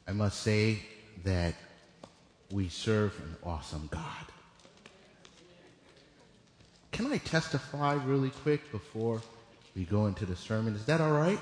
I must say that we serve an awesome God. Can I testify really quick before we go into the sermon? Is that all right?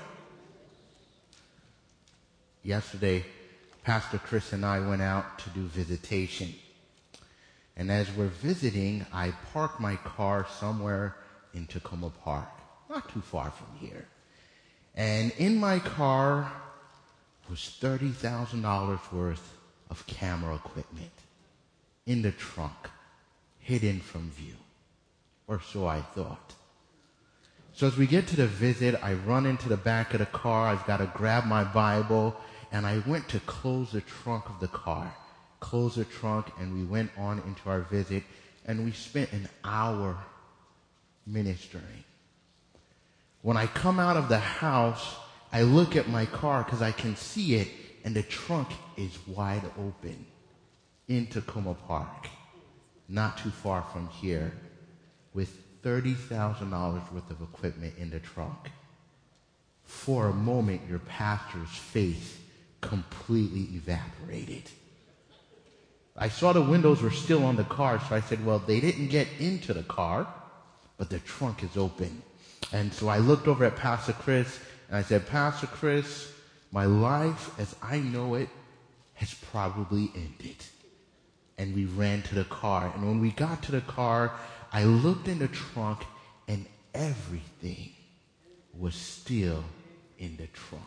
Yesterday, Pastor Chris and I went out to do visitation. And as we're visiting, I parked my car somewhere in Tacoma Park, not too far from here. And in my car was $30,000 worth of camera equipment in the trunk, hidden from view. Or so I thought. So as we get to the visit, I run into the back of the car. I've got to grab my Bible, and I went to close the trunk of the car. Close the trunk, and we went on into our visit, and we spent an hour ministering. When I come out of the house, I look at my car because I can see it, and the trunk is wide open in Tacoma Park, not too far from here, with $30,000 worth of equipment in the trunk. For a moment, your pastor's faith completely evaporated. I saw the windows were still on the car, so I said, well, they didn't get into the car, but the trunk is open. And so I looked over at Pastor Chris, and I said, Pastor Chris, my life as I know it has probably ended. And we ran to the car. And when we got to the car, I looked in the trunk, and everything was still in the trunk.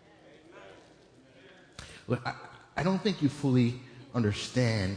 Look, I don't think you fully understand.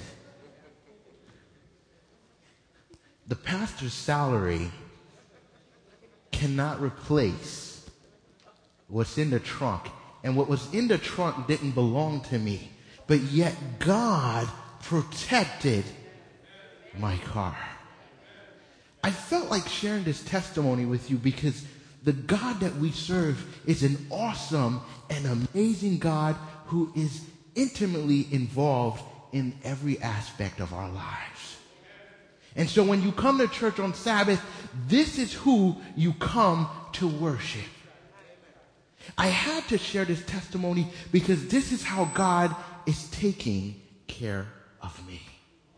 The pastor's salary cannot replace what's in the trunk. And what was in the trunk didn't belong to me. But yet God protected my car. I felt like sharing this testimony with you because the God that we serve is an awesome and amazing God who is intimately involved in every aspect of our lives. And so when you come to church on Sabbath, this is who you come to worship. I had to share this testimony because this is how God is taking care of me.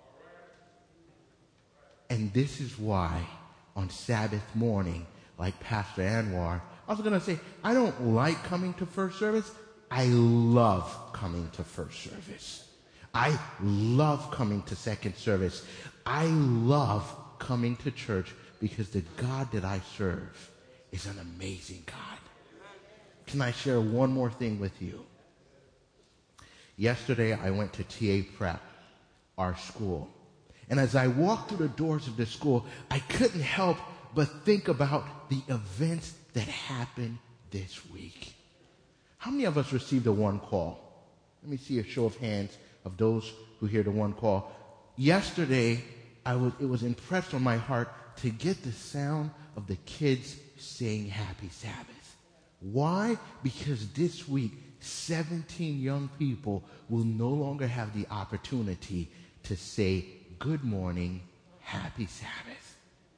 And this is why on Sabbath morning, like Pastor Anwar, I was going to say, I don't like coming to first service. I love coming to first service. I love coming to second service. I love coming to church because the God that I serve is an amazing God. Can I share one more thing with you? Yesterday, I went to TA Prep, our school. And as I walked through the doors of the school, I couldn't help but think about the events that happened this week. How many of us received a one call? Let me see a show of hands of those who hear the one call. Yesterday, it was impressed on my heart to get the sound of the kids saying Happy Sabbath. Why? Because this week, 17 young people will no longer have the opportunity to say good morning, Happy Sabbath.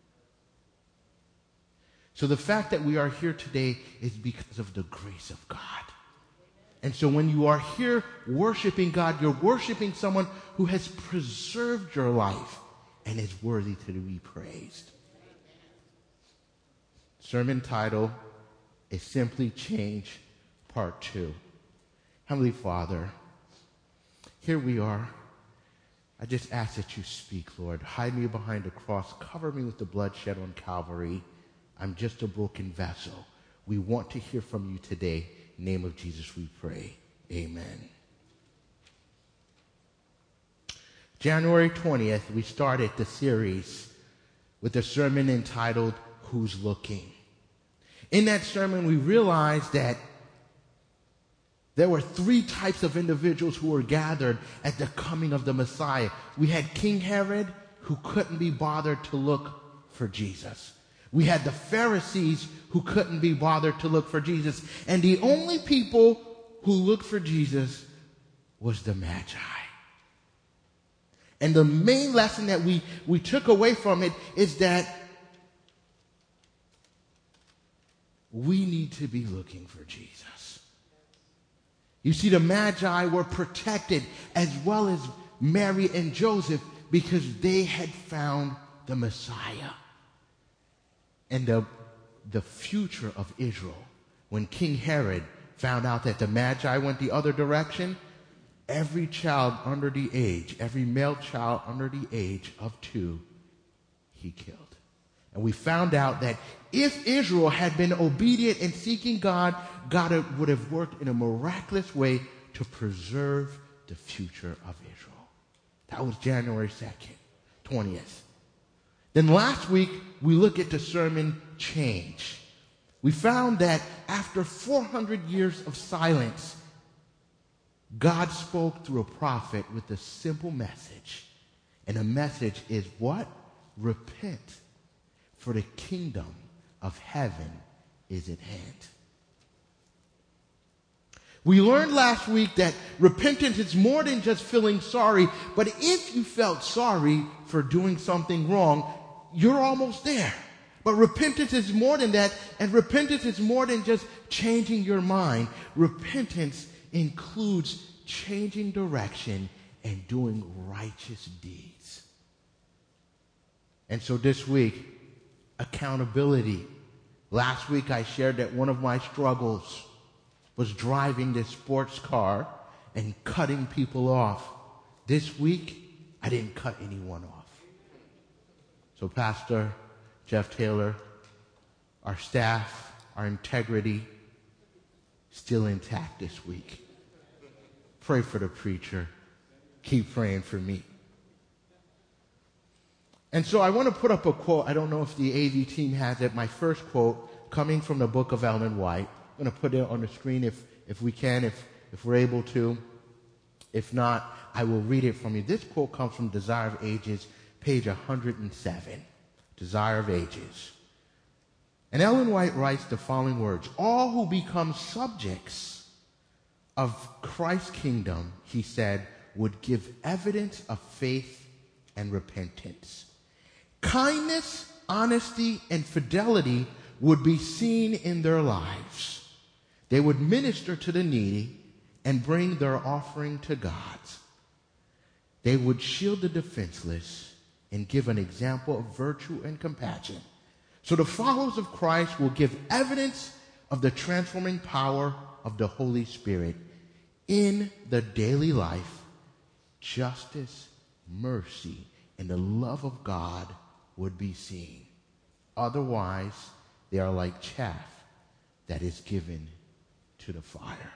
So the fact that we are here today is because of the grace of God. And so when you are here worshiping God, you're worshiping someone who has preserved your life and is worthy to be praised. Sermon title is Simply Change Part 2. Heavenly Father, here we are. I just ask that you speak, Lord. Hide me behind the cross. Cover me with the blood shed on Calvary. I'm just a broken vessel. We want to hear from you today. In the name of Jesus we pray. Amen. January 20th, we started the series with a sermon entitled, Who's Looking? In that sermon, we realized that there were three types of individuals who were gathered at the coming of the Messiah. We had King Herod, who couldn't be bothered to look for Jesus. We had the Pharisees, who couldn't be bothered to look for Jesus. And the only people who looked for Jesus was the Magi. And the main lesson that we took away from it is that we need to be looking for Jesus. You see, the Magi were protected as well as Mary and Joseph because they had found the Messiah. And the future of Israel, when King Herod found out that the Magi went the other direction, every child under the age, every male child under the age of 2, he killed. And we found out that if Israel had been obedient in seeking God, God would have worked in a miraculous way to preserve the future of Israel. That was January 2nd, 20th. Then last week, we look at the sermon Change. We found that after 400 years of silence, God spoke through a prophet with a simple message. And the message is what? Repent, for the kingdom of heaven is at hand. We learned last week that repentance is more than just feeling sorry, but if you felt sorry for doing something wrong, you're almost there. But repentance is more than that, and repentance is more than just changing your mind. Repentance includes changing direction and doing righteous deeds. And so this week, accountability. Last week I shared that one of my struggles was driving this sports car and cutting people off. This week, I didn't cut anyone off. So Pastor Jeff Taylor, our staff, our integrity, still intact this week. Pray for the preacher. Keep praying for me. And so I want to put up a quote. I don't know if the AV team has it. My first quote coming from the book of Ellen White. I'm going to put it on the screen if we can, if we're able to. If not, I will read it from you. This quote comes from Desire of Ages, page 107. Desire of Ages. And Ellen White writes the following words: all who become subjects of Christ's kingdom, he said, would give evidence of faith and repentance. Kindness, honesty, and fidelity would be seen in their lives. They would minister to the needy and bring their offering to God. They would shield the defenseless and give an example of virtue and compassion. So the followers of Christ will give evidence of the transforming power of the Holy Spirit in the daily life. Justice, mercy, and the love of God would be seen. Otherwise, they are like chaff that is given to the fire.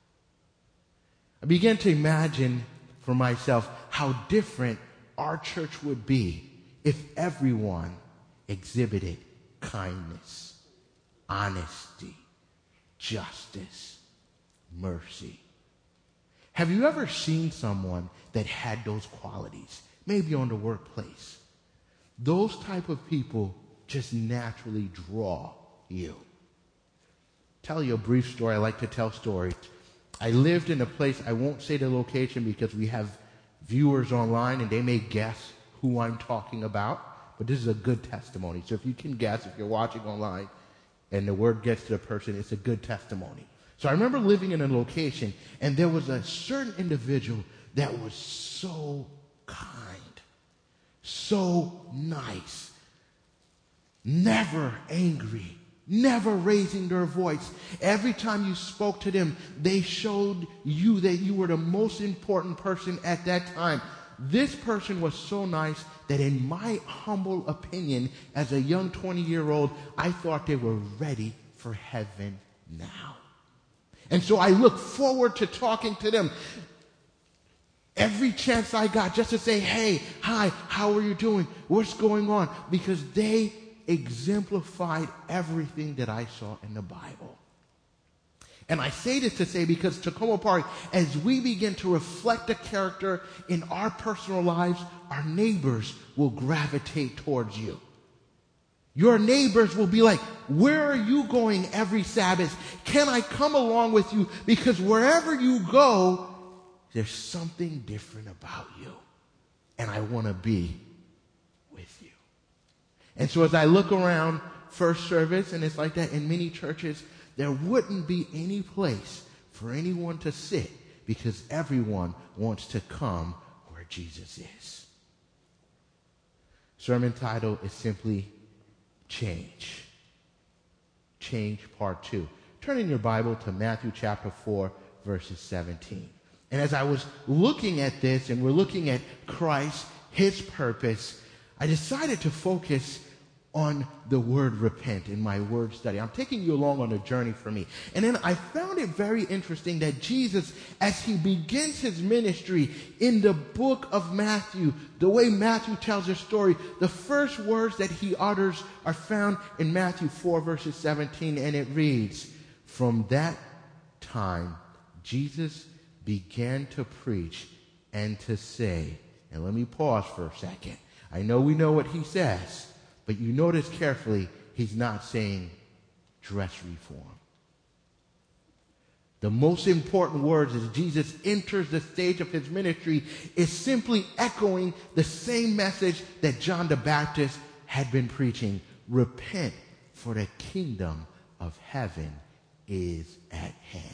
I began to imagine for myself how different our church would be if everyone exhibited kindness, honesty, justice, mercy. Have you ever seen someone that had those qualities? Maybe on the workplace. Those type of people just naturally draw you. Tell you a brief story. I like to tell stories. I lived in a place, I won't say the location because we have viewers online and they may guess who I'm talking about, but this is a good testimony. So if you can guess, if you're watching online and the word gets to the person, it's a good testimony. So I remember living in a location and there was a certain individual that was so kind, so nice, never angry, never raising their voice. Every time you spoke to them, they showed you that you were the most important person at that time. This person was so nice that in my humble opinion, as a young 20-year-old, I thought they were ready for heaven now. And so I look forward to talking to them every chance I got, just to say, hey, hi, how are you doing? What's going on? Because they exemplified everything that I saw in the Bible. And I say this to say because Takoma Park, as we begin to reflect the character in our personal lives, our neighbors will gravitate towards you. Your neighbors will be like, where are you going every Sabbath? Can I come along with you? Because wherever you go, there's something different about you. And I want to be with you. And so as I look around first service, and it's like that in many churches, there wouldn't be any place for anyone to sit because everyone wants to come where Jesus is. Sermon title is simply Change. Change Part 2. Turn in your Bible to Matthew chapter 4, verses 17. And as I was looking at this, and we're looking at Christ, his purpose, I decided to focus on the word repent in my word study. I'm taking you along on a journey for me. And then I found it very interesting that Jesus, as he begins his ministry in the book of Matthew, the way Matthew tells his story, the first words that he utters are found in Matthew 4, verses 17, and it reads, "From that time, Jesus began to preach and to say," and let me pause for a second. I know we know what he says, but you notice carefully, he's not saying dress reform. The most important words as Jesus enters the stage of his ministry is simply echoing the same message that John the Baptist had been preaching. Repent, for the kingdom of heaven is at hand.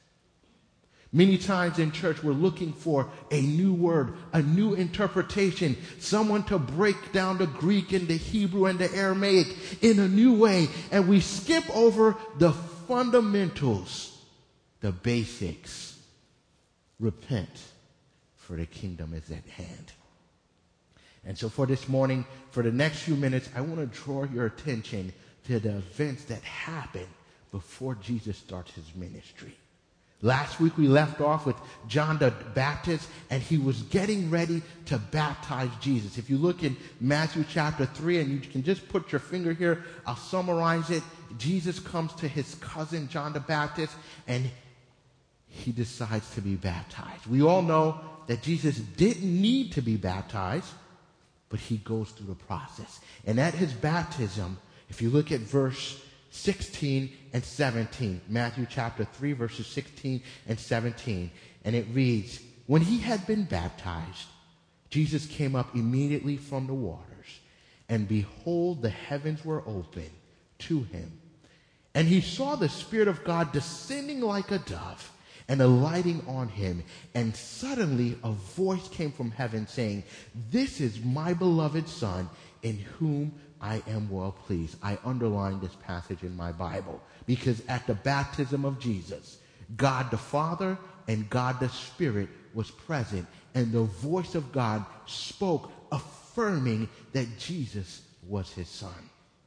Many times in church, we're looking for a new word, a new interpretation, someone to break down the Greek and the Hebrew and the Aramaic in a new way, and we skip over the fundamentals, the basics. Repent, for the kingdom is at hand. And so for this morning, for the next few minutes, I want to draw your attention to the events that happened before Jesus starts his ministry. Last week we left off with John the Baptist, and he was getting ready to baptize Jesus. If you look in Matthew chapter 3, and you can just put your finger here, I'll summarize it. Jesus comes to his cousin John the Baptist, and he decides to be baptized. We all know that Jesus didn't need to be baptized, but he goes through the process. And at his baptism, if you look at verse 16 and 17, Matthew chapter 3, verses 16 and 17, and it reads, "When he had been baptized, Jesus came up immediately from the waters, and behold, the heavens were opened to him. And he saw the Spirit of God descending like a dove and alighting on him. And suddenly a voice came from heaven saying, 'This is my beloved Son, in whom I am well pleased.'" I underlined this passage in my Bible because at the baptism of Jesus, God the Father and God the Spirit was present, and the voice of God spoke, affirming that Jesus was his Son.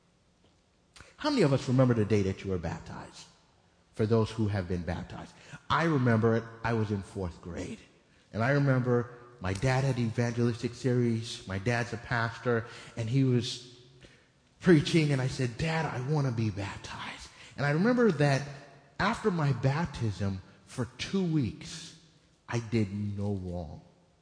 How many of us remember the day that you were baptized? For those who have been baptized, I remember it. I was in 4th grade, and I remember my dad had evangelistic series. My dad's a pastor, and he was preaching, and I said, "Dad, I want to be baptized." And I remember that after my baptism, for 2 weeks, I did no wrong.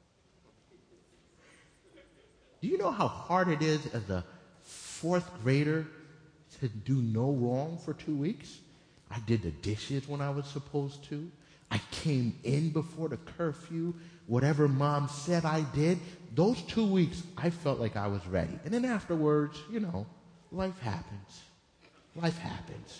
Do you know how hard it is as a 4th grader to do no wrong for 2 weeks? I did the dishes when I was supposed to. I came in before the curfew. Whatever mom said I did. Those 2 weeks, I felt like I was ready. And then afterwards, life happens. Life happens.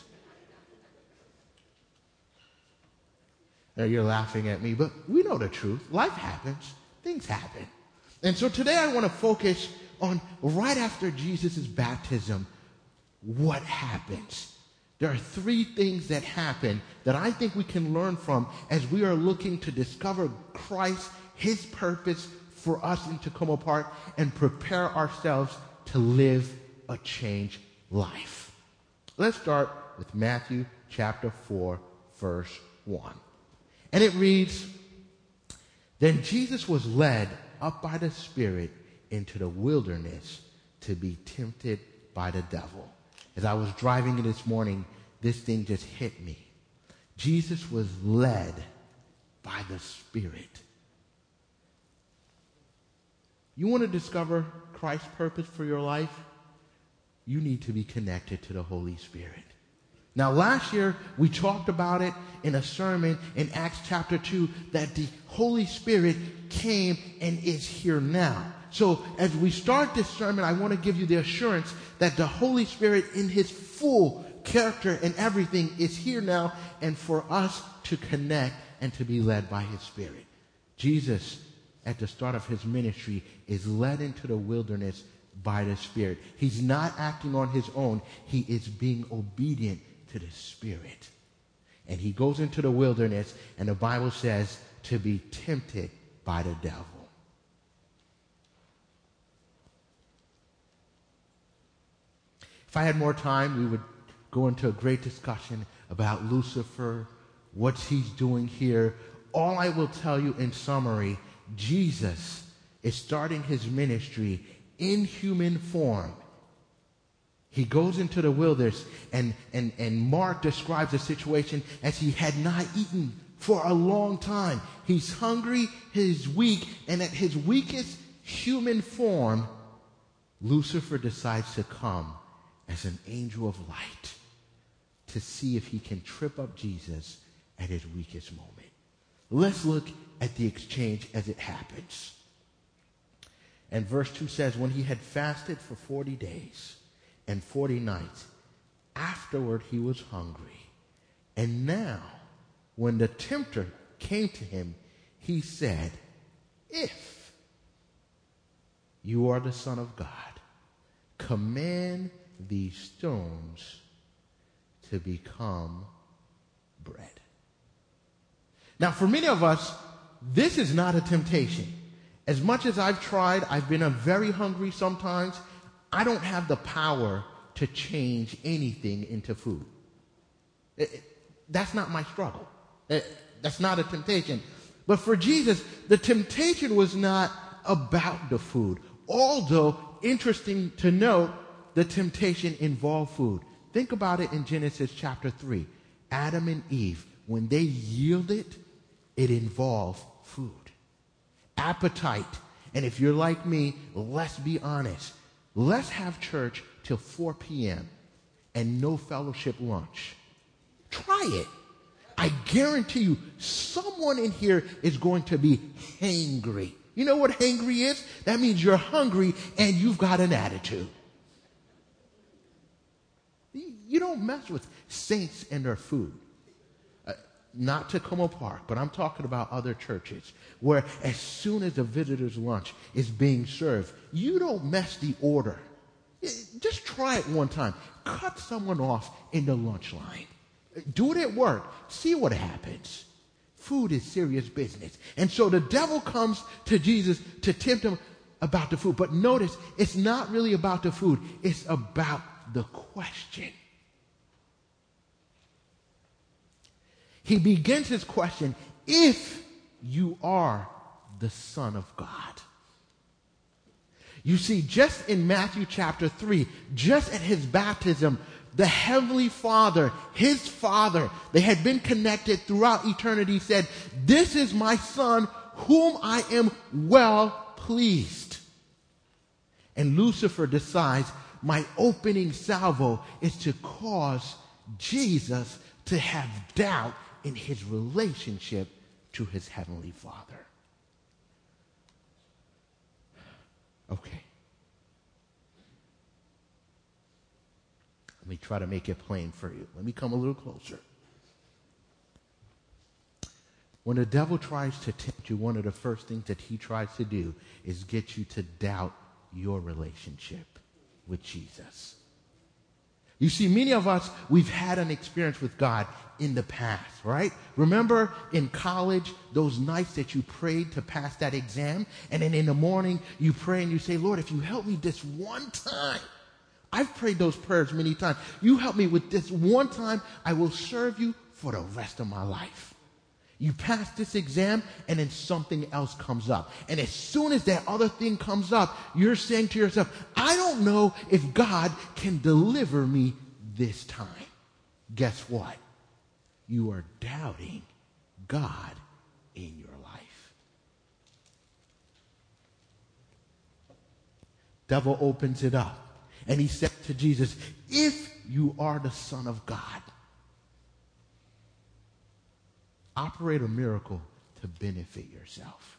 Now you're laughing at me, but we know the truth. Life happens. Things happen. And so today I want to focus on right after Jesus' baptism, what happens. There are 3 things that happen that I think we can learn from as we are looking to discover Christ, his purpose for us in Takoma Park, and prepare ourselves to live a changed life. Let's start with Matthew chapter 4, verse 1. And it reads, "Then Jesus was led up by the Spirit into the wilderness to be tempted by the devil." As I was driving in this morning, this thing just hit me. Jesus was led by the Spirit. You want to discover Christ's purpose for your life? You need to be connected to the Holy Spirit. Now, last year, we talked about it in a sermon in Acts chapter 2, that the Holy Spirit came and is here now. So as we start this sermon, I want to give you the assurance that the Holy Spirit in his full character and everything is here now, and for us to connect and to be led by his Spirit. Jesus, at the start of his ministry, is led into the wilderness by the Spirit. He's not acting on his own. He is being obedient to the Spirit. And he goes into the wilderness, and the Bible says to be tempted by the devil. If I had more time, we would go into a great discussion about Lucifer, what he's doing here. All I will tell you in summary, Jesus is starting his ministry in human form. He goes into the wilderness, and Mark describes the situation as he had not eaten for a long time. He's hungry, he's weak, and at his weakest human form, Lucifer decides to come as an angel of light to see if he can trip up Jesus at his weakest moment. Let's look at the exchange as it happens. And verse 2 says, when he had fasted for 40 days and 40 nights, afterward he was hungry. And now, when the tempter came to him, he said, if you are the Son of God, command these stones to become bread. Now, for many of us, this is not a temptation. As much as I've tried, I've been very hungry sometimes, I don't have the power to change anything into food. That's not my struggle. That's not a temptation. But for Jesus, the temptation was not about the food. Although, interesting to note, the temptation involved food. Think about it in Genesis chapter 3. Adam and Eve, when they yielded, it involved food. Appetite. And if you're like me, let's be honest. Let's have church till 4 p.m. and no fellowship lunch. Try it. I guarantee you, someone in here is going to be hangry. You know what hangry is? That means you're hungry and you've got an attitude. You don't mess with saints and their food. Not Tacoma Park, but I'm talking about other churches where as soon as the visitor's lunch is being served, you don't mess the order. Just try it one time. Cut someone off in the lunch line. Do it at work. See what happens. Food is serious business. And so the devil comes to Jesus to tempt him about the food. But notice, it's not really about the food. It's about the question. He begins his question, if you are the Son of God. You see, just in Matthew chapter 3, just at his baptism, the Heavenly Father, his Father, they had been connected throughout eternity, said, this is my Son whom I am well pleased. And Lucifer decides, my opening salvo is to cause Jesus to have doubt in his relationship to his Heavenly Father. Okay. Let me try to make it plain for you. Let me come a little closer. When the devil tries to tempt you, one of the first things that he tries to do is get you to doubt your relationship with Jesus. You see, many of us, we've had an experience with God in the past, right? Remember in college, those nights that you prayed to pass that exam, and then in the morning you pray and you say, Lord, if you help me this one time, I've prayed those prayers many times. You help me with this one time, I will serve you for the rest of my life. You pass this exam, and then something else comes up. And as soon as that other thing comes up, you're saying to yourself, I don't know if God can deliver me this time. Guess what? You are doubting God in your life. Devil opens it up, and he said to Jesus, if you are the Son of God, operate a miracle to benefit yourself.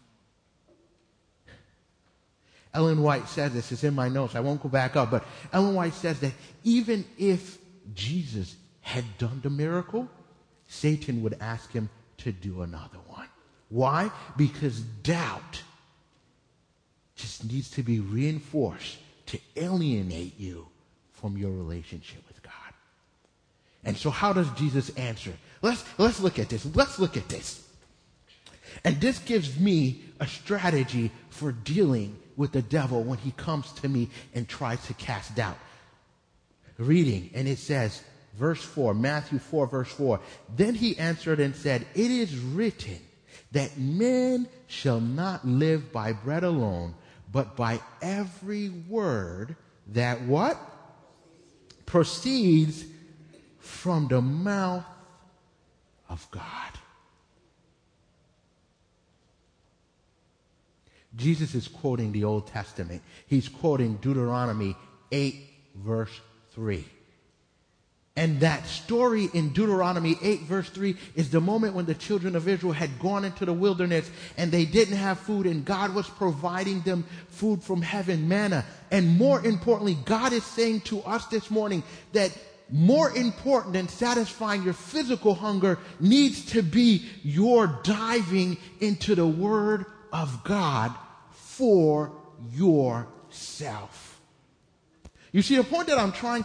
Ellen White says this, it's in my notes, I won't go back up, but Ellen White says that even if Jesus had done the miracle, Satan would ask him to do another one. Why? Because doubt just needs to be reinforced to alienate you from your relationship with God. And so how does Jesus answer? Let's look at this. Let's look at this. And this gives me a strategy for dealing with the devil when he comes to me and tries to cast doubt. Reading, and it says, verse 4, Matthew 4, verse 4, then he answered and said, it is written that man shall not live by bread alone, but by every word that what? Proceeds from the mouth of God. Jesus is quoting the Old Testament. He's quoting Deuteronomy 8, verse 3. And that story in Deuteronomy 8, verse 3 is the moment when the children of Israel had gone into the wilderness and they didn't have food, and God was providing them food from heaven, manna. And more importantly, God is saying to us this morning that more important than satisfying your physical hunger needs to be your diving into the Word of God for yourself. You see, the point that I'm trying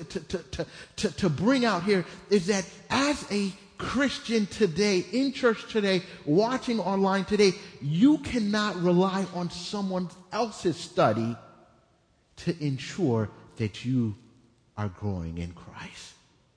to bring out here is that as a Christian today, in church today, watching online today, you cannot rely on someone else's study to ensure that you are growing in Christ.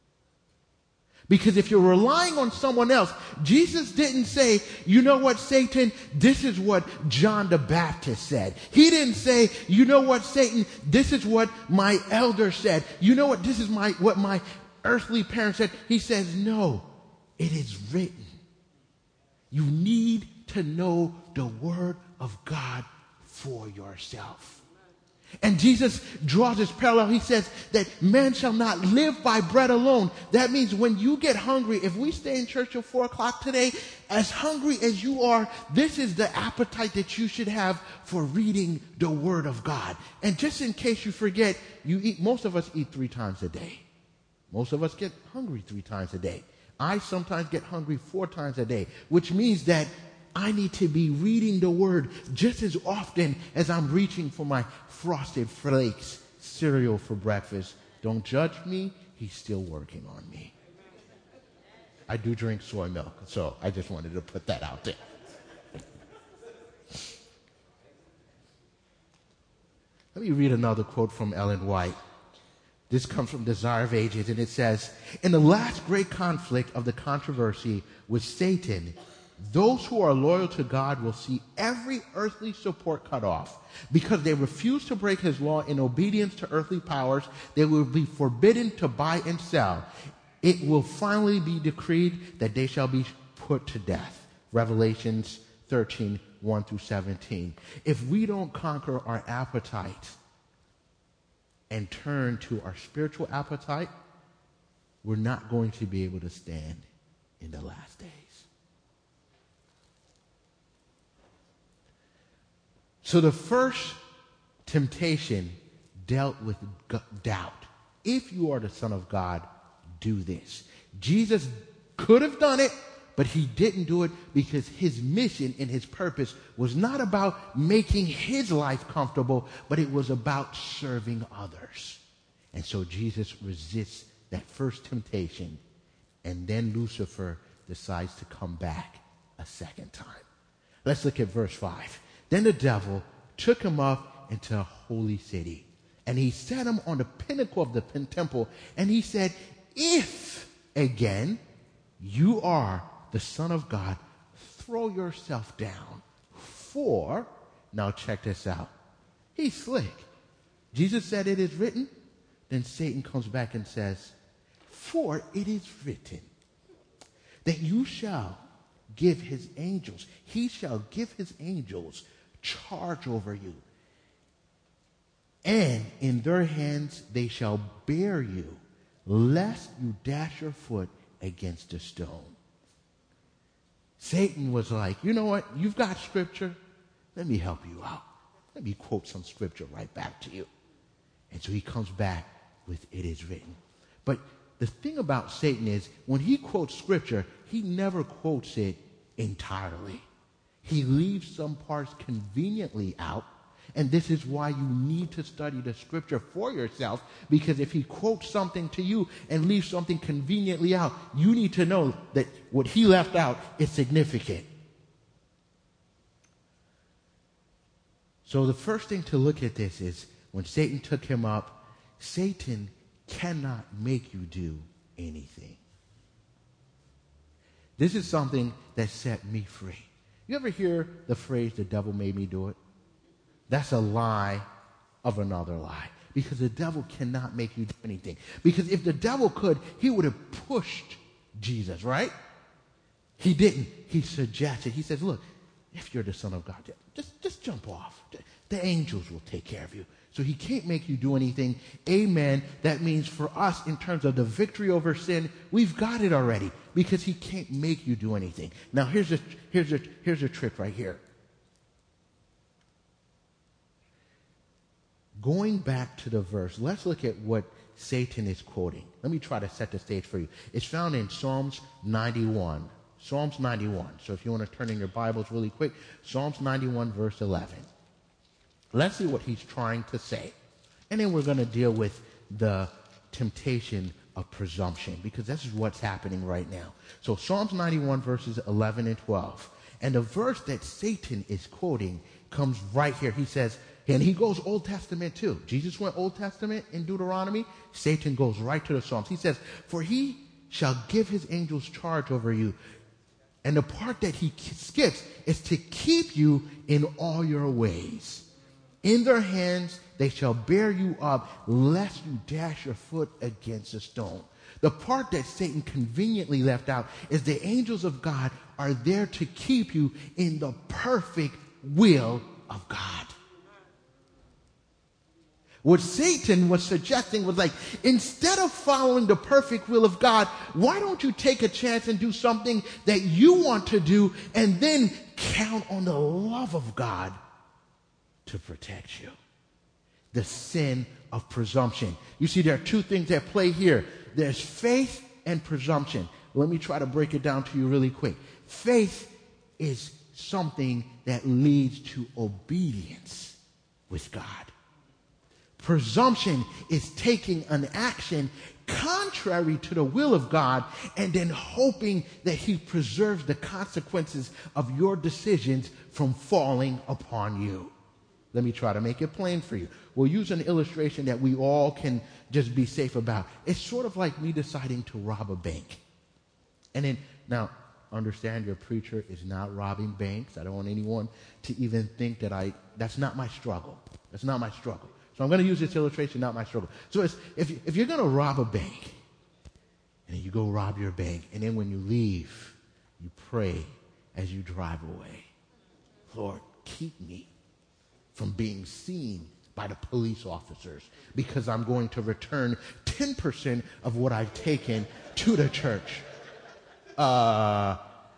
Because if you're relying on someone else, Jesus didn't say, you know what, Satan, this is what John the Baptist said. He didn't say, you know what, Satan, this is what my elder said. You know what, this is what my earthly parents said. He says, no, it is written. You need to know the Word of God for yourself. And Jesus draws this parallel. He says that man shall not live by bread alone. That means when you get hungry, if we stay in church till 4 o'clock today, as hungry as you are, this is the appetite that you should have for reading the Word of God. And just in case you forget, most of us eat 3 times a day. Most of us get hungry 3 times a day. I sometimes get hungry 4 times a day, which means that I need to be reading the Word just as often as I'm reaching for my Frosted Flakes cereal for breakfast. Don't judge me. He's still working on me. I do drink soy milk, so I just wanted to put that out there. Let me read another quote from Ellen White. This comes from Desire of Ages, and it says, in the last great conflict of the controversy with Satan, those who are loyal to God will see every earthly support cut off. Because they refuse to break his law in obedience to earthly powers, they will be forbidden to buy and sell. It will finally be decreed that they shall be put to death. Revelations 13, 1 through 17. If we don't conquer our appetite and turn to our spiritual appetite, we're not going to be able to stand in the last days. So the first temptation dealt with doubt. If you are the Son of God, do this. Jesus could have done it, but he didn't do it because his mission and his purpose was not about making his life comfortable, but it was about serving others. And so Jesus resists that first temptation, and then Lucifer decides to come back a second time. Let's look at verse 5. Then the devil took him up into a holy city, and he set him on the pinnacle of the temple, and he said, if, again, you are the Son of God, throw yourself down. For, now check this out, he's slick. Jesus said it is written. Then Satan comes back and says, for it is written that you shall give his angels, he shall give his angels charge over you, and in their hands they shall bear you, lest you dash your foot against a stone. Satan was like, you know what? You've got scripture. Let me help you out. Let me quote some scripture right back to you. And so he comes back with it is written. But the thing about Satan is when he quotes scripture, he never quotes it entirely. He leaves some parts conveniently out. And this is why you need to study the scripture for yourself, because if he quotes something to you and leaves something conveniently out, you need to know that what he left out is significant. So the first thing to look at this is when Satan took him up, Satan cannot make you do anything. This is something that set me free. You ever hear the phrase, the devil made me do it? That's a lie of another lie. Because the devil cannot make you do anything. Because if the devil could, he would have pushed Jesus, right? He didn't. He suggested. He says, look, if you're the Son of God, just jump off. The angels will take care of you. So he can't make you do anything. Amen. That means for us, in terms of the victory over sin, we've got it already. Because he can't make you do anything. Now here's a trick right here. Going back to the verse, let's look at what Satan is quoting. Let me try to set the stage for you. It's found in Psalms 91. Psalms 91. So if you want to turn in your Bibles really quick, Psalms 91 verse 11. Let's see what he's trying to say. And then we're going to deal with the temptation of presumption, because this is what's happening right now. So Psalms 91 verses 11 and 12. And the verse that Satan is quoting comes right here. He says, and he goes Old Testament too. Jesus went Old Testament in Deuteronomy. Satan goes right to the Psalms. He says, for he shall give his angels charge over you. And the part that he skips is to keep you in all your ways. In their hands they shall bear you up, lest you dash your foot against a stone. The part that Satan conveniently left out is the angels of God are there to keep you in the perfect will of God. What Satan was suggesting was like, instead of following the perfect will of God, why don't you take a chance and do something that you want to do and then count on the love of God to protect you? The sin of presumption. You see, there are two things at play here. There's faith and presumption. Let me try to break it down to you really quick. Faith is something that leads to obedience with God. Presumption is taking an action contrary to the will of God and then hoping that he preserves the consequences of your decisions from falling upon you. Let me try to make it plain for you. We'll use an illustration that we all can just be safe about. It's sort of like me deciding to rob a bank. And then, now, understand your preacher is not robbing banks. I don't want anyone to even think that that's not my struggle. That's not my struggle. So I'm going to use this illustration, not my struggle. So if you're going to rob a bank, and then you go rob your bank, and then when you leave, you pray as you drive away, Lord, keep me from being seen by the police officers, because I'm going to return 10% of what I've taken to the church. Yeah.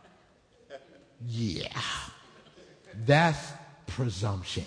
That's presumption.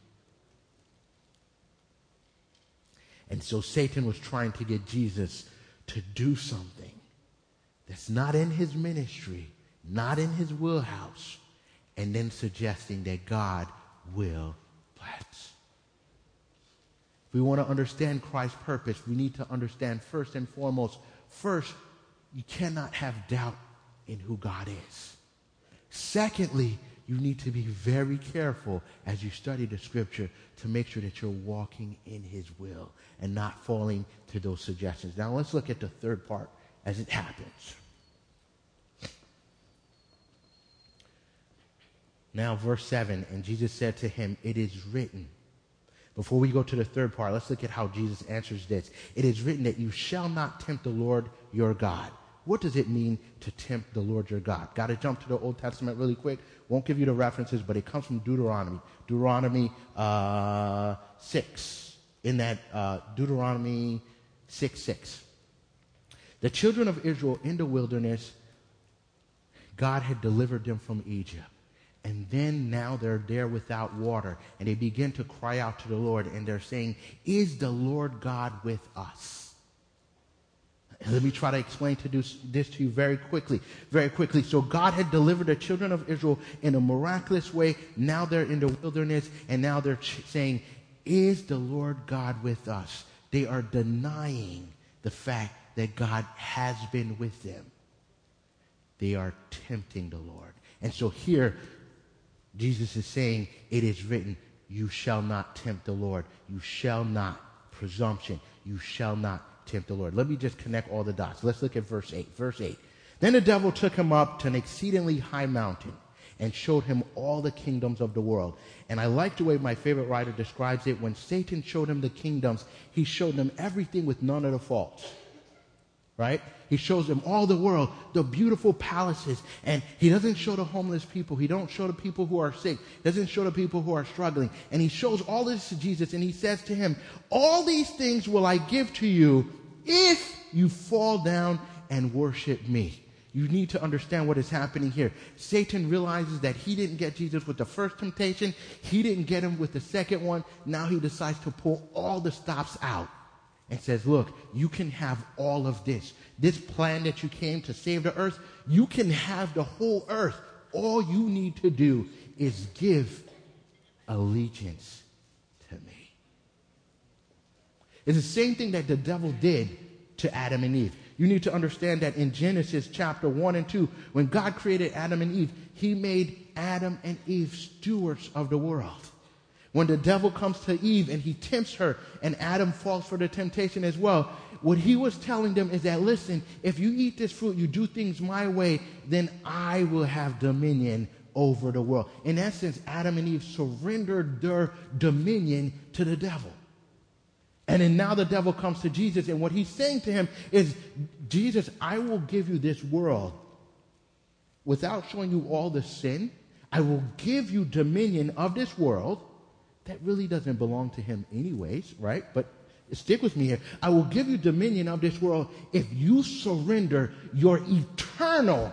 And so Satan was trying to get Jesus to do something that's not in his ministry, not in his wheelhouse, and then suggesting that God will bless. If we want to understand Christ's purpose, we need to understand first and foremost, you cannot have doubt in who God is. Secondly, you need to be very careful as you study the scripture to make sure that you're walking in his will and not falling to those suggestions. Now let's look at the third part as it happens. Now verse 7, and Jesus said to him, it is written. Before we go to the third part, let's look at how Jesus answers this. It is written that you shall not tempt the Lord your God. What does it mean to tempt the Lord your God? Got to jump to the Old Testament really quick. Won't give you the references, but it comes from Deuteronomy. Deuteronomy 6. In that Deuteronomy 6:6. The children of Israel in the wilderness, God had delivered them from Egypt. And then now they're there without water. And they begin to cry out to the Lord. And they're saying, is the Lord God with us? And let me try to explain this to you very quickly. Very quickly. So God had delivered the children of Israel in a miraculous way. Now they're in the wilderness, and now they're saying, is the Lord God with us? They are denying the fact that God has been with them. They are tempting the Lord. And so here, Jesus is saying, it is written, you shall not tempt the Lord. You shall not. Presumption. You shall not tempt the Lord. Let me just connect all the dots. Let's look at verse 8. Verse 8. Then the devil took him up to an exceedingly high mountain and showed him all the kingdoms of the world. And I like the way my favorite writer describes it. When Satan showed him the kingdoms, he showed them everything with none of the faults. Right? He shows them all the world, the beautiful palaces, and he doesn't show the homeless people. He don't show the people who are sick. He doesn't show the people who are struggling. And he shows all this to Jesus, and he says to him, all these things will I give to you if you fall down and worship me. You need to understand what is happening here. Satan realizes that he didn't get Jesus with the first temptation. He didn't get him with the second one. Now he decides to pull all the stops out and says, look, you can have all of this. This plan that you came to save the earth, you can have the whole earth. All you need to do is give allegiance to me. It's the same thing that the devil did to Adam and Eve. You need to understand that in Genesis chapter 1 and 2, when God created Adam and Eve, he made Adam and Eve stewards of the world. When the devil comes to Eve and he tempts her and Adam falls for the temptation as well, what he was telling them is that, listen, if you eat this fruit, you do things my way, then I will have dominion over the world. In essence, Adam and Eve surrendered their dominion to the devil. And then now the devil comes to Jesus, and what he's saying to him is, Jesus, I will give you this world without showing you all the sin. I will give you dominion of this world that really doesn't belong to him anyways, right? But stick with me here. I will give you dominion of this world if you surrender your eternal.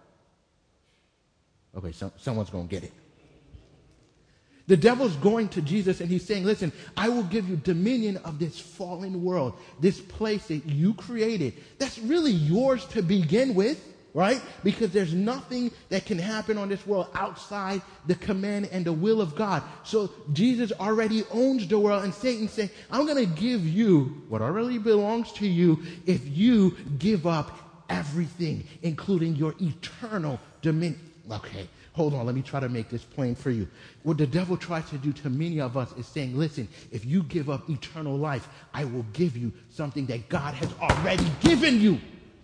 Okay, someone's going to get it. The devil's going to Jesus and he's saying, listen, I will give you dominion of this fallen world, this place that you created. That's really yours to begin with, right? Because there's nothing that can happen on this world outside the command and the will of God. So Jesus already owns the world, and Satan's saying, I'm going to give you what already belongs to you if you give up everything, including your eternal dominion. Okay, hold on. Let me try to make this plain for you. What the devil tries to do to many of us is saying, listen, if you give up eternal life, I will give you something that God has already given you.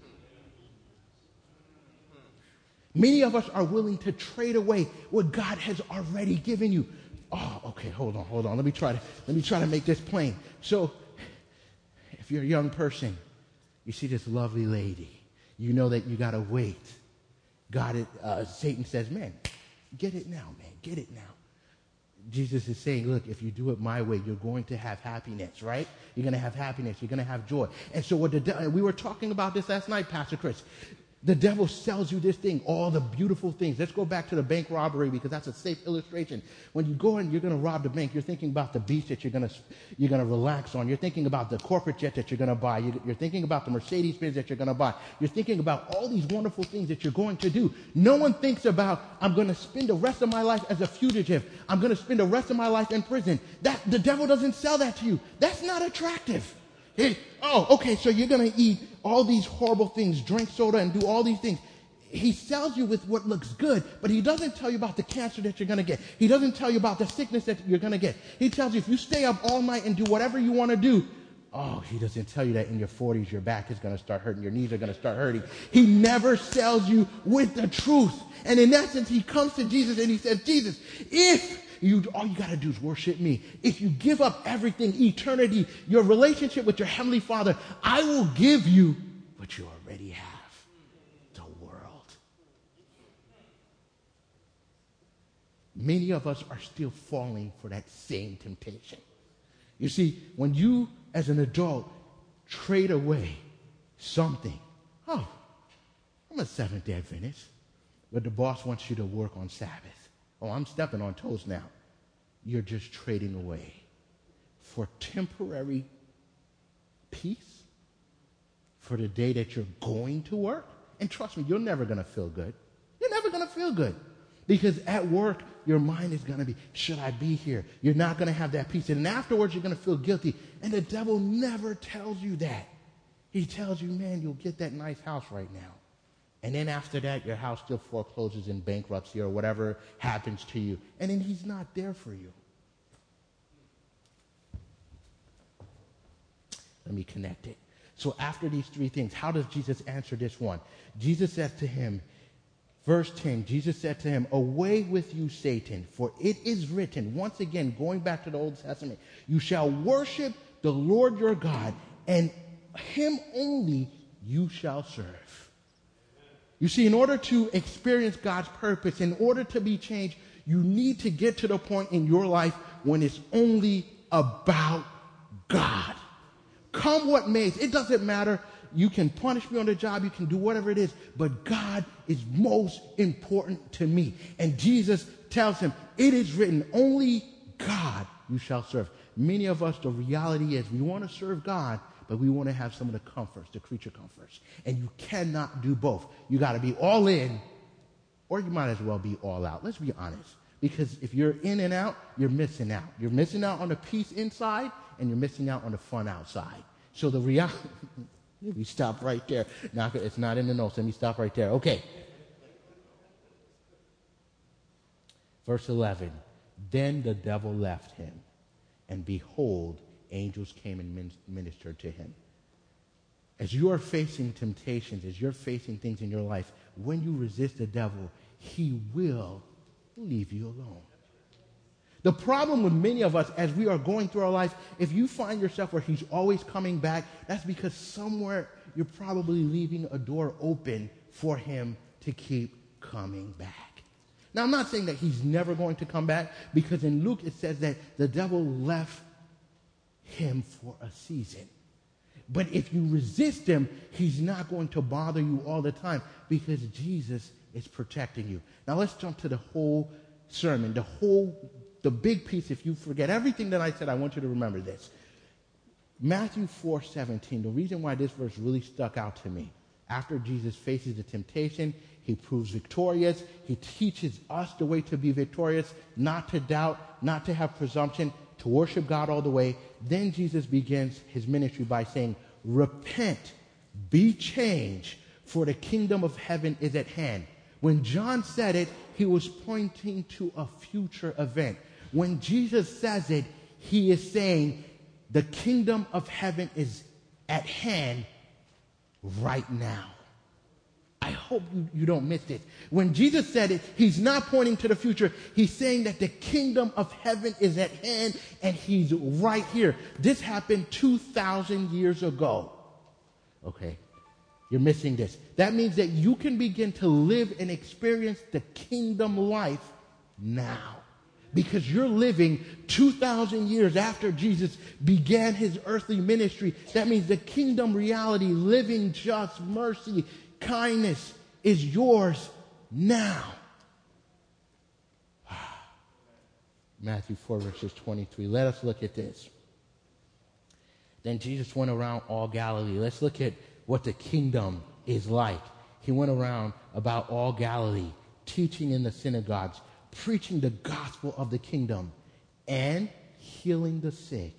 Many of us are willing to trade away what God has already given you. Oh, okay, hold on. Let me try to make this plain. So, if you're a young person, you see this lovely lady, you know that you got to wait. Satan says, man, get it now, man, get it now. Jesus is saying, look, if you do it my way, you're going to have happiness, right? You're going to have happiness. You're going to have joy. And so we were talking about this last night, Pastor Chris. The devil sells you this thing, all the beautiful things. Let's go back to the bank robbery because that's a safe illustration. When you go and you're going to rob the bank, you're thinking about the beach that you're going to relax on. You're thinking about the corporate jet that you're going to buy. You're thinking about the Mercedes-Benz that you're going to buy. You're thinking about all these wonderful things that you're going to do. No one thinks about, I'm going to spend the rest of my life as a fugitive. I'm going to spend the rest of my life in prison. The devil doesn't sell that to you. That's not attractive. Okay, so you're going to eat all these horrible things, drink soda and do all these things. He sells you with what looks good, but he doesn't tell you about the cancer that you're going to get. He doesn't tell you about the sickness that you're going to get. He tells you if you stay up all night and do whatever you want to do, he doesn't tell you that in your 40s your back is going to start hurting, your knees are going to start hurting. He never sells you with the truth. And in essence, he comes to Jesus and he says, Jesus, all you got to do is worship me. If you give up everything, eternity, your relationship with your Heavenly Father, I will give you what you already have, the world. Many of us are still falling for that same temptation. You see, when you, as an adult, trade away something, I'm a Seventh-day Adventist, but the boss wants you to work on Sabbath. I'm stepping on toes now. You're just trading away for temporary peace, for the day that you're going to work. And trust me, you're never going to feel good. You're never going to feel good. Because at work, your mind is going to be, should I be here? You're not going to have that peace. And afterwards, you're going to feel guilty. And the devil never tells you that. He tells you, man, you'll get that nice house right now. And then after that, your house still forecloses in bankruptcy or whatever happens to you. And then he's not there for you. Let me connect it. So after these three things, how does Jesus answer this one? Jesus says to him, verse 10, Jesus said to him, away with you, Satan, for it is written, once again, going back to the Old Testament, you shall worship the Lord your God, and him only you shall serve. You see, in order to experience God's purpose, in order to be changed, you need to get to the point in your life when it's only about God. Come what may, it doesn't matter. You can punish me on the job, you can do whatever it is, but God is most important to me. And Jesus tells him, it is written, only God you shall serve. Many of us, the reality is we want to serve God, but we want to have some of the comforts, the creature comforts. And you cannot do both. You got to be all in, or you might as well be all out. Let's be honest. Because if you're in and out, you're missing out. You're missing out on the peace inside, and you're missing out on the fun outside. So the reality, let me stop right there. Now, it's not in the notes. Let me stop right there. Okay. Verse 11. Then the devil left him, and behold, angels came and ministered to him. As you are facing temptations, as you're facing things in your life, when you resist the devil, he will leave you alone. The problem with many of us as we are going through our life, if you find yourself where he's always coming back, that's because somewhere you're probably leaving a door open for him to keep coming back. Now, I'm not saying that he's never going to come back, because in Luke it says that the devil left him for a season. But if you resist him, he's not going to bother you all the time, because Jesus is protecting you. Now let's jump to the whole sermon, the big piece. If you forget everything that I said, I want you to remember this. Matthew 4:17, the reason why this verse really stuck out to me, after Jesus faces the temptation, he proves victorious. He teaches us the way to be victorious, not to doubt, not to have presumption, to worship God all the way. Then Jesus begins his ministry by saying, repent, be changed, for the kingdom of heaven is at hand. When John said it, he was pointing to a future event. When Jesus says it, he is saying the kingdom of heaven is at hand right now. I hope you don't miss it. When Jesus said it, he's not pointing to the future. He's saying that the kingdom of heaven is at hand, and he's right here. This happened 2,000 years ago. Okay, you're missing this. That means that you can begin to live and experience the kingdom life now, because you're living 2,000 years after Jesus began his earthly ministry. That means the kingdom reality, living just, mercy, kindness is yours now. Matthew 4 verses 23. Let us look at this. Then Jesus went around all Galilee. Let's look at what the kingdom is like. He went around about all Galilee, teaching in the synagogues, preaching the gospel of the kingdom, and healing the sick,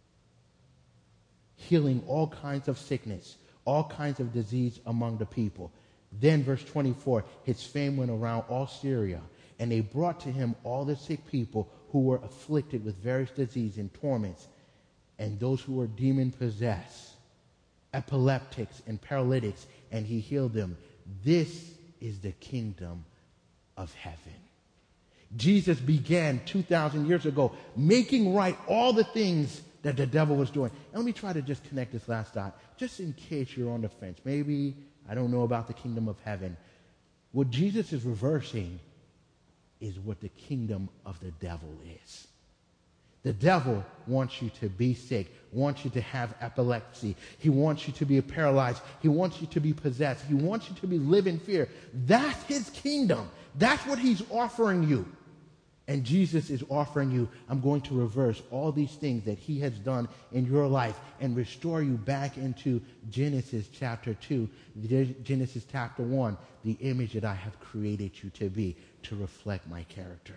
healing all kinds of sickness, all kinds of disease among the people. Then verse 24, his fame went around all Syria, and they brought to him all the sick people who were afflicted with various diseases and torments, and those who were demon-possessed, epileptics and paralytics, and he healed them. This is the kingdom of heaven. Jesus began 2,000 years ago making right all the things that the devil was doing. And let me try to just connect this last dot, just in case you're on the fence. Maybe I don't know about the kingdom of heaven. What Jesus is reversing is what the kingdom of the devil is. The devil wants you to be sick, wants you to have epilepsy. He wants you to be paralyzed. He wants you to be possessed. He wants you to live in fear. That's his kingdom. That's what he's offering you. And Jesus is offering you, I'm going to reverse all these things that he has done in your life and restore you back into Genesis chapter 2, Genesis chapter 1, the image that I have created you to be, to reflect my character.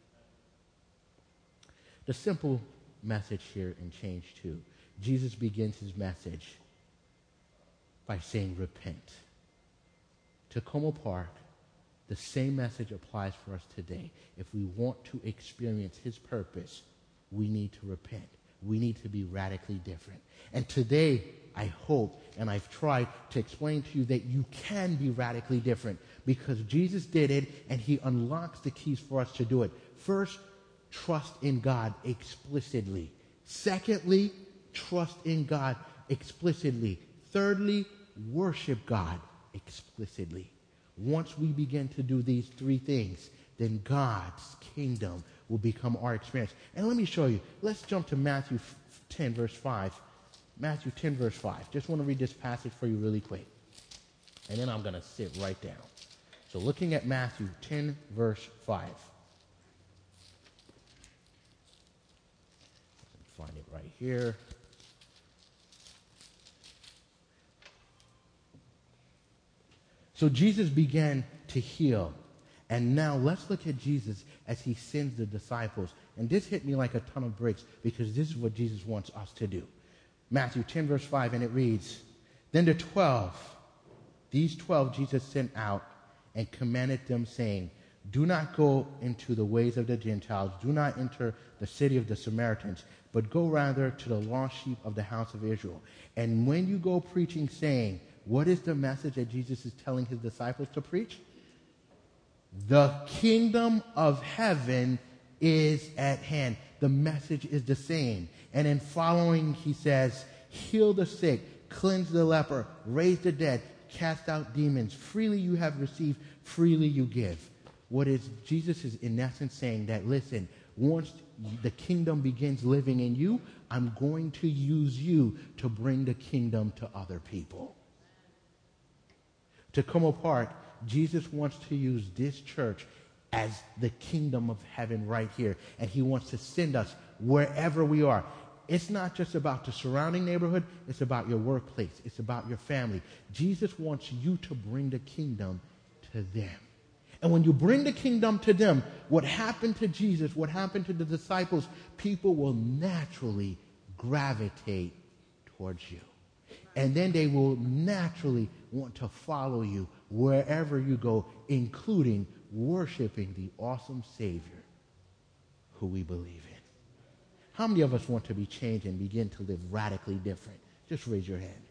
The simple message here in Change 2, Jesus begins his message by saying, repent. Tacoma Park, the same message applies for us today. If we want to experience his purpose, we need to repent. We need to be radically different. And today, I hope, and I've tried to explain to you that you can be radically different because Jesus did it and he unlocks the keys for us to do it. First, trust in God explicitly. Secondly, trust in God explicitly. Thirdly, worship God explicitly. Once we begin to do these three things, then God's kingdom will become our experience. And let me show you. Let's jump to Matthew 10, verse 5. Matthew 10, verse 5. Just want to read this passage for you really quick. And then I'm going to sit right down. So looking at Matthew 10, verse 5. Find it right here. So Jesus began to heal. And now let's look at Jesus as he sends the disciples. And this hit me like a ton of bricks because this is what Jesus wants us to do. Matthew 10, verse 5, and it reads, Then the 12, these 12 Jesus sent out and commanded them, saying, Do not go into the ways of the Gentiles. Do not enter the city of the Samaritans, but go rather to the lost sheep of the house of Israel. And when you go preaching, saying, what is the message that Jesus is telling his disciples to preach? The kingdom of heaven is at hand. The message is the same. And in following, he says, heal the sick, cleanse the leper, raise the dead, cast out demons. Freely you have received, freely you give. What is Jesus is in essence saying that, listen, once the kingdom begins living in you, I'm going to use you to bring the kingdom to other people. Tacoma Park, Jesus wants to use this church as the kingdom of heaven right here. And he wants to send us wherever we are. It's not just about the surrounding neighborhood. It's about your workplace. It's about your family. Jesus wants you to bring the kingdom to them. And when you bring the kingdom to them, what happened to Jesus, what happened to the disciples, people will naturally gravitate towards you. And then they will naturally want to follow you wherever you go, including worshiping the awesome Savior who we believe in. How many of us want to be changed and begin to live radically different? Just raise your hand.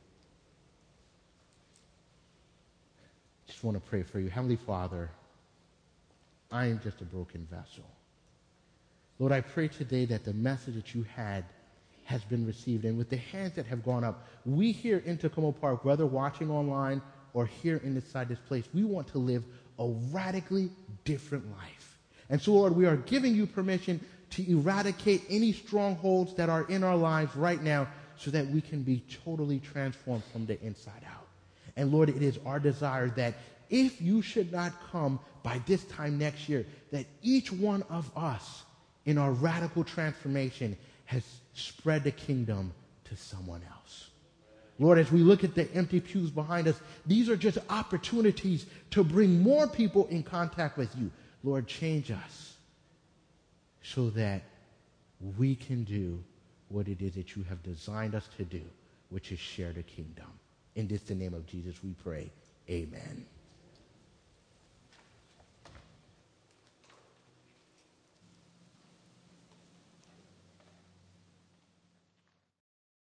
Just want to pray for you. Heavenly Father, I am just a broken vessel. Lord, I pray today that the message that you had has been received. And with the hands that have gone up, we here in Tacoma Park, whether watching online or here inside this place, we want to live a radically different life. And so, Lord, we are giving you permission to eradicate any strongholds that are in our lives right now so that we can be totally transformed from the inside out. And Lord, it is our desire that if you should not come by this time next year, that each one of us in our radical transformation has spread the kingdom to someone else. Lord, as we look at the empty pews behind us, these are just opportunities to bring more people in contact with you. Lord, change us so that we can do what it is that you have designed us to do, which is share the kingdom. In this, the name of Jesus, we pray. Amen.